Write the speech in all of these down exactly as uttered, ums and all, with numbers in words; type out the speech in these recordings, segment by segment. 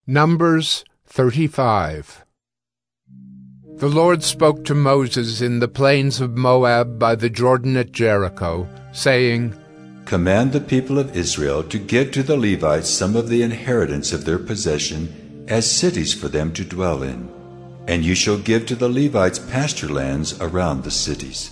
Numbers thirty-five. The Lord spoke to Moses in the plains of Moab by the Jordan at Jericho, saying, Command the people of Israel to give to the Levites some of the inheritance of their possession as cities for them to dwell in, and you shall give to the Levites pasture lands around the cities.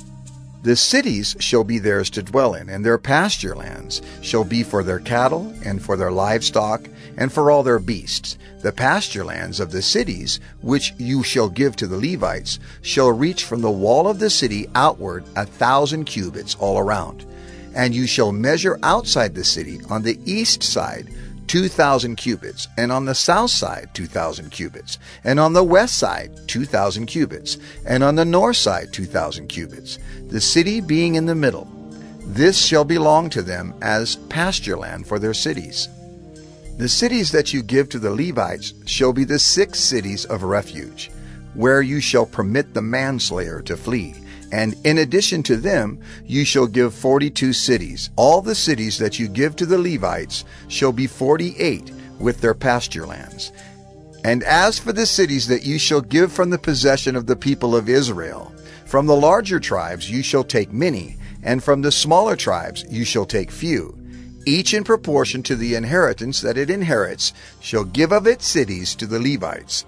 The cities shall be theirs to dwell in, and their pasture lands shall be for their cattle, and for their livestock, and for all their beasts. The pasture lands of the cities, which you shall give to the Levites, shall reach from the wall of the city outward a thousand cubits all around. And you shall measure outside the city on the east side two thousand cubits, and on the south side two thousand cubits, and on the west side two thousand cubits, and on the north side two thousand cubits, the city being in the middle. This shall belong to them as pasture land for their cities. The cities that you give to the Levites shall be the six cities of refuge, where you shall permit the manslayer to flee. And in addition to them, you shall give forty-two cities. All the cities that you give to the Levites shall be forty-eight with their pasture lands. And as for the cities that you shall give from the possession of the people of Israel, from the larger tribes you shall take many, and from the smaller tribes you shall take few. Each in proportion to the inheritance that it inherits shall give of its cities to the Levites.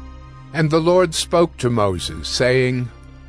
And the Lord spoke to Moses, saying,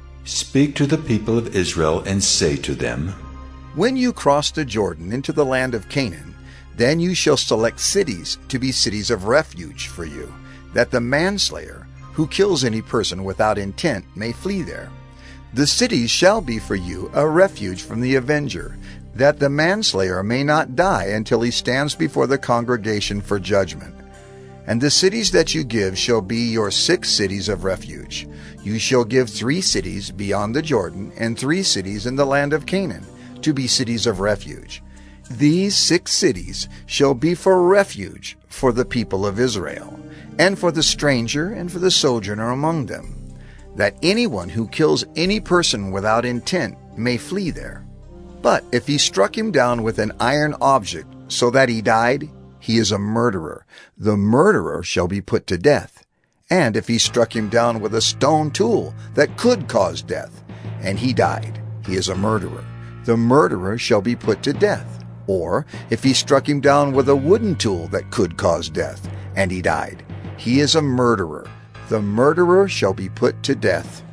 Speak to the people of Israel and say to them, When you cross the Jordan into the land of Canaan, then you shall select cities to be cities of refuge for you, that the manslayer, who kills any person without intent, may flee there. The cities shall be for you a refuge from the avenger, that the manslayer may not die until he stands before the congregation for judgment. And the cities that you give shall be your six cities of refuge. You shall give three cities beyond the Jordan, and three cities in the land of Canaan, to be cities of refuge. These six cities shall be for refuge for the people of Israel, and for the stranger and for the sojourner among them, that anyone who kills any person without intent may flee there. But if he struck him down with an iron object so that he died, he is a murderer. The murderer shall be put to death. And if he struck him down with a stone tool that could cause death, and he died, he is a murderer. The murderer shall be put to death. Or if he struck him down with a wooden tool that could cause death, and he died, he is a murderer. The murderer shall be put to death.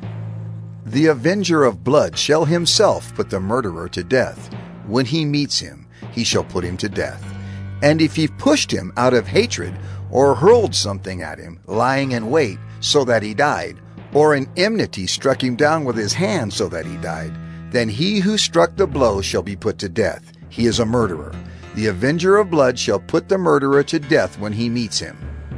The avenger of blood shall himself put the murderer to death. When he meets him, he shall put him to death. And if he pushed him out of hatred, or hurled something at him, lying in wait, so that he died, or in enmity struck him down with his hand so that he died, then he who struck the blow shall be put to death. He is a murderer. The avenger of blood shall put the murderer to death when he meets him.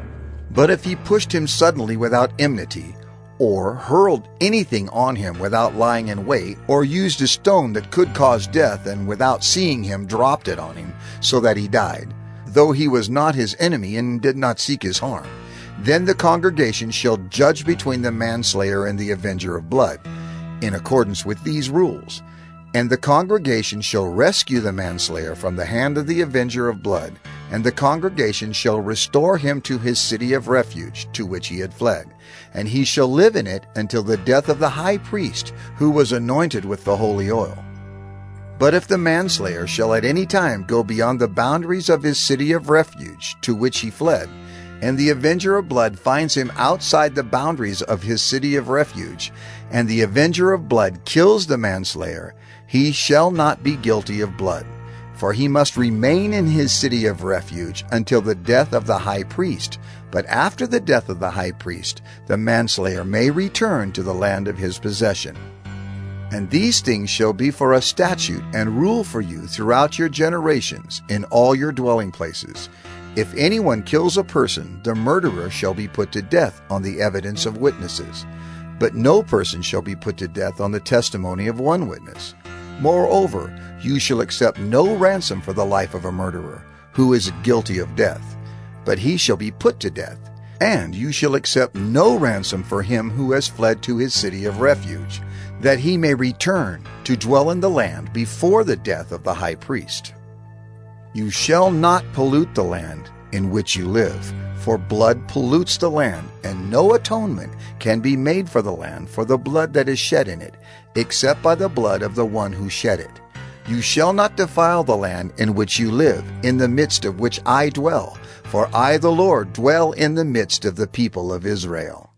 But if he pushed him suddenly without enmity, or hurled anything on him without lying in wait, or used a stone that could cause death, and without seeing him dropped it on him, so that he died, though he was not his enemy and did not seek his harm, then the congregation shall judge between the manslayer and the avenger of blood, in accordance with these rules. And the congregation shall rescue the manslayer from the hand of the avenger of blood, and the congregation shall restore him to his city of refuge, to which he had fled, and he shall live in it until the death of the high priest, who was anointed with the holy oil. But if the manslayer shall at any time go beyond the boundaries of his city of refuge, to which he fled, and the avenger of blood finds him outside the boundaries of his city of refuge, and the avenger of blood kills the manslayer, he shall not be guilty of blood, for he must remain in his city of refuge until the death of the high priest. But after the death of the high priest, the manslayer may return to the land of his possession. And these things shall be for a statute and rule for you throughout your generations in all your dwelling places. If anyone kills a person, the murderer shall be put to death on the evidence of witnesses. But no person shall be put to death on the testimony of one witness. Moreover, you shall accept no ransom for the life of a murderer, who is guilty of death, but he shall be put to death. And you shall accept no ransom for him who has fled to his city of refuge, that he may return to dwell in the land before the death of the high priest. You shall not pollute the land, in which you live. For blood pollutes the land, and no atonement can be made for the land for the blood that is shed in it, except by the blood of the one who shed it. You shall not defile the land in which you live, in the midst of which I dwell, for I, the Lord, dwell in the midst of the people of Israel.